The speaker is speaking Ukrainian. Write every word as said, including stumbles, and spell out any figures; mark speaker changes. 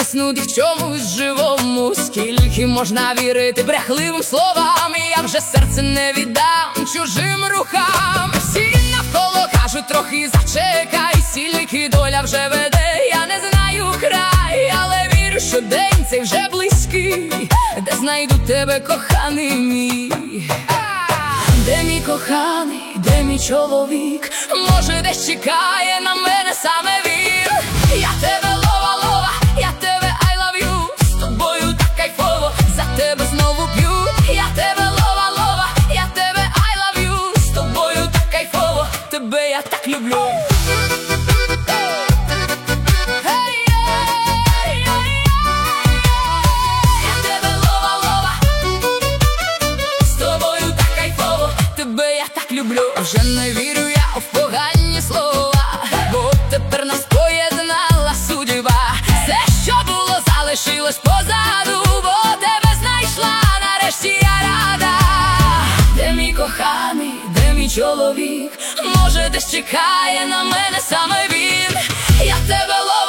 Speaker 1: виснути в чомусь живому. Скільки можна вірити брехливим словам, і я вже серце не віддам чужим рухам. Всі навколо кажуть трохи зачекай, стільки доля вже веде, я не знаю край, але вірю, що день цей вже близький, де знайду тебе, коханий мій. Де мій коханий, де мій чоловік? Може, десь чекає на мене саме він. Я тебе лова, лова, я тебе I love you. З тобою так кайфово, за тебе знову п'ю. Я тебе лова, лова, я тебе I love you. З тобою так кайфово, тебе я так люблю. Вже не вірю я в погані слова, бо тепер нас поєднала судьба. Все, що було, залишилось позаду, бо тебе знайшла, нарешті я рада. Де мій коханий, де мій чоловік? Може, десь чекає на мене саме він. Я тебе ловлю.